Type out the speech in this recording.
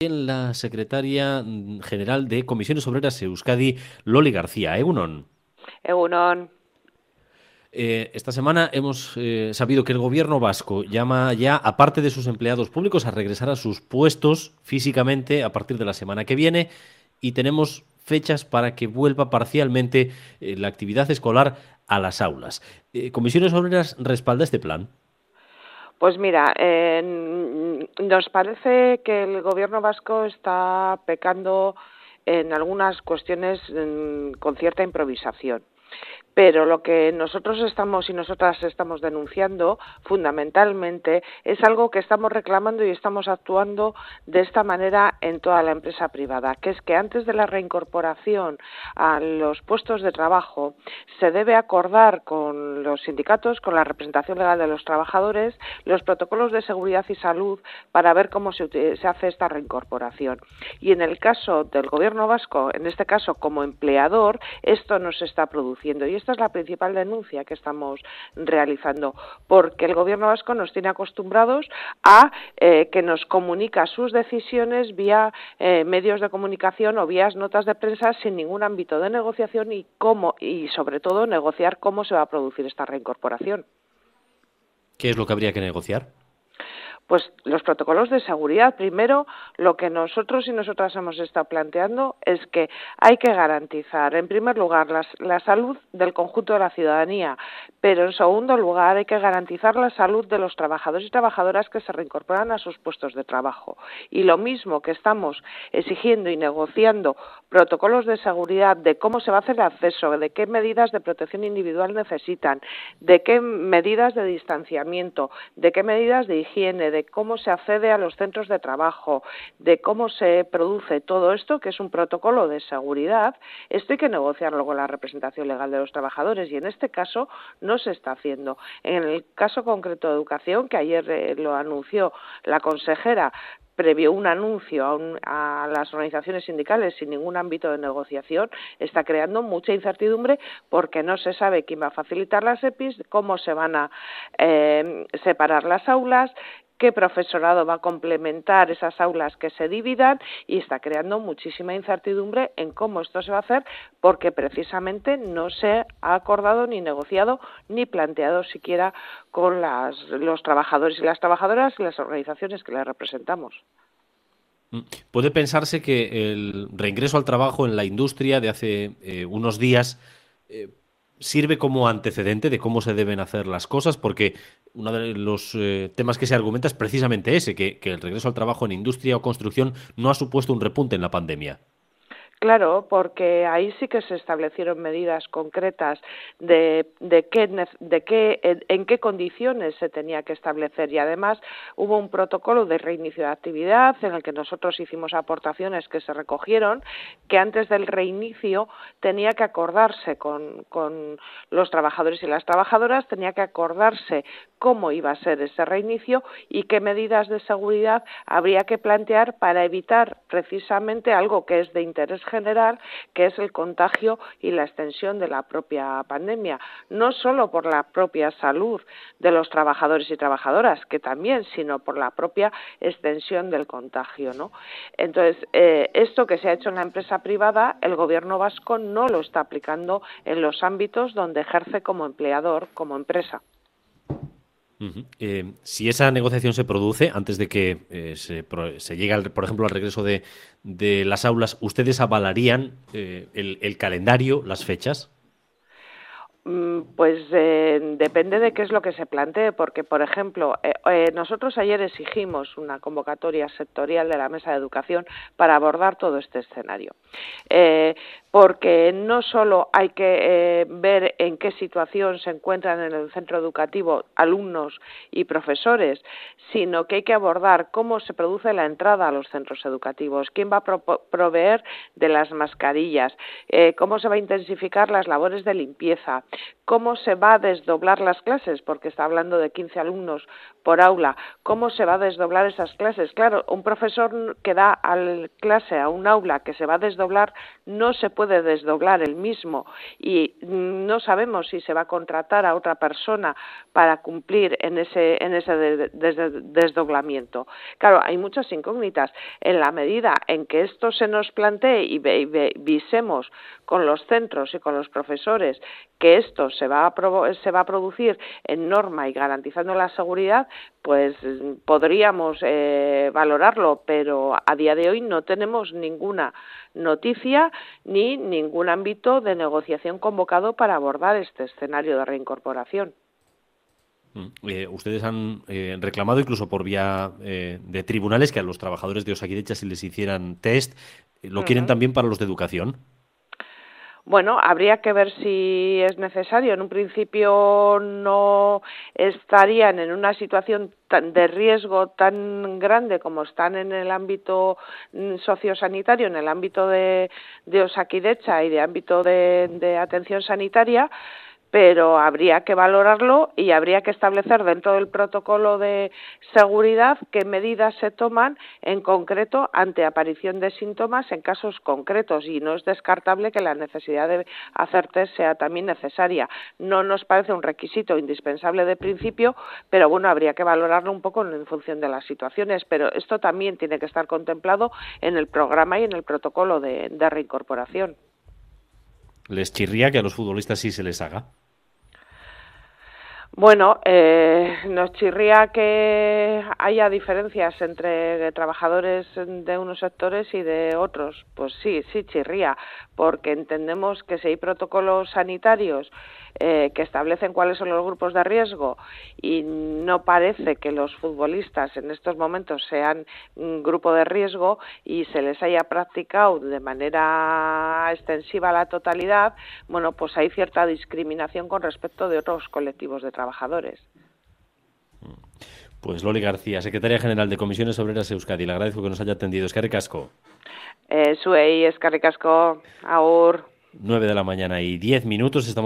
En la secretaria general de Comisiones Obreras Euskadi, Loli García. Egunon. Egunon. Esta semana hemos sabido que el gobierno vasco llama ya a parte de sus empleados públicos a regresar a sus puestos físicamente a partir de la semana que viene y tenemos fechas para que vuelva parcialmente la actividad escolar a las aulas. ¿Comisiones Obreras respalda este plan? Pues mira, nos parece que el gobierno vasco está pecando en algunas cuestiones con cierta improvisación. Pero lo que nosotros estamos y nosotras estamos denunciando fundamentalmente es algo que estamos reclamando y estamos actuando de esta manera en toda la empresa privada, que es que antes de la reincorporación a los puestos de trabajo se debe acordar con los sindicatos, con la representación legal de los trabajadores, los protocolos de seguridad y salud para ver cómo se hace esta reincorporación. Y en el caso del gobierno vasco, en este caso como empleador, esto no se está produciendo. Y esta es la principal denuncia que estamos realizando, porque el gobierno vasco nos tiene acostumbrados a que nos comunica sus decisiones vía medios de comunicación o vía notas de prensa sin ningún ámbito de negociación y sobre todo negociar cómo se va a producir esta reincorporación. ¿Qué es lo que habría que negociar? Pues los protocolos de seguridad. Primero, lo que nosotros y nosotras hemos estado planteando es que hay que garantizar, en primer lugar, la salud del conjunto de la ciudadanía, pero en segundo lugar hay que garantizar la salud de los trabajadores y trabajadoras que se reincorporan a sus puestos de trabajo. Y lo mismo que estamos exigiendo y negociando protocolos de seguridad de cómo se va a hacer el acceso, de qué medidas de protección individual necesitan, de qué medidas de distanciamiento, de qué medidas de higiene, de cómo se accede a los centros de trabajo, de cómo se produce todo esto, que es un protocolo de seguridad. Esto hay que negociarlo con la representación legal de los trabajadores y en este caso no se está haciendo. En el caso concreto de educación, que ayer lo anunció la consejera, previo un anuncio a las organizaciones sindicales sin ningún ámbito de negociación, está creando mucha incertidumbre porque no se sabe quién va a facilitar las EPIs, cómo se van a separar las aulas, qué profesorado va a complementar esas aulas que se dividan y está creando muchísima incertidumbre en cómo esto se va a hacer porque precisamente no se ha acordado ni negociado ni planteado siquiera con los trabajadores y las trabajadoras y las organizaciones que les representamos. Puede pensarse que el reingreso al trabajo en la industria de hace unos días eh, sirve como antecedente de cómo se deben hacer las cosas, porque uno de los temas que se argumenta es precisamente ese, que el regreso al trabajo en industria o construcción no ha supuesto un repunte en la pandemia. Claro, porque ahí sí que se establecieron medidas concretas en qué condiciones se tenía que establecer y además hubo un protocolo de reinicio de actividad en el que nosotros hicimos aportaciones que se recogieron, que antes del reinicio tenía que acordarse con los trabajadores y las trabajadoras, tenía que acordarse cómo iba a ser ese reinicio y qué medidas de seguridad habría que plantear para evitar precisamente algo que es de interés general, que es el contagio y la extensión de la propia pandemia, no solo por la propia salud de los trabajadores y trabajadoras, que también, sino por la propia extensión del contagio, ¿no? Entonces, esto que se ha hecho en la empresa privada, el gobierno vasco no lo está aplicando en los ámbitos donde ejerce como empleador, como empresa. Ujú. Si esa negociación se produce antes de que se llegue, por ejemplo, al regreso de las aulas, ¿ustedes avalarían el calendario, las fechas? Pues depende de qué es lo que se plantee, porque, por ejemplo, nosotros ayer exigimos una convocatoria sectorial de la Mesa de Educación para abordar todo este escenario, porque no solo hay que ver en qué situación se encuentran en el centro educativo alumnos y profesores, sino que hay que abordar cómo se produce la entrada a los centros educativos, quién va a proveer de las mascarillas, cómo se va a intensificar las labores de limpieza, cómo se va a desdoblar las clases, porque está hablando de 15 alumnos por aula, cómo se va a desdoblar esas clases. Claro, un profesor que da clase a un aula que se va a desdoblar no se puede desdoblar él mismo y no sabemos si se va a contratar a otra persona para cumplir en ese desdoblamiento. Claro, hay muchas incógnitas. En la medida en que esto se nos plantee y visemos con los centros y con los profesores que esto se va a producir en norma y garantizando la seguridad, pues podríamos valorarlo, pero a día de hoy no tenemos ninguna noticia ni ningún ámbito de negociación convocado para abordar este escenario de reincorporación. Ustedes han reclamado incluso por vía de tribunales que a los trabajadores de Osakidetza se les hicieran test. ¿Lo quieren también para los de educación? Bueno, habría que ver si es necesario. En un principio no estarían en una situación de riesgo tan grande como están en el ámbito sociosanitario, en el ámbito de Osakidetza y de ámbito de atención sanitaria, pero habría que valorarlo y habría que establecer dentro del protocolo de seguridad qué medidas se toman en concreto ante aparición de síntomas en casos concretos, y no es descartable que la necesidad de hacer test sea también necesaria. No nos parece un requisito indispensable de principio, pero bueno, habría que valorarlo un poco en función de las situaciones, pero esto también tiene que estar contemplado en el programa y en el protocolo de reincorporación. ¿Les chirría que a los futbolistas sí se les haga? Bueno, nos chirría que haya diferencias entre trabajadores de unos sectores y de otros. Pues sí chirría, porque entendemos que si hay protocolos sanitarios que establecen cuáles son los grupos de riesgo y no parece que los futbolistas en estos momentos sean un grupo de riesgo y se les haya practicado de manera extensiva a la totalidad, bueno, pues hay cierta discriminación con respecto de otros colectivos de trabajadores. Pues Loli García, secretaria general de Comisiones Obreras Euskadi, le agradezco que nos haya atendido. Eskerrik asko. Zuei, eskerrik asko, agur. 9 de la mañana y 10 minutos. Estamos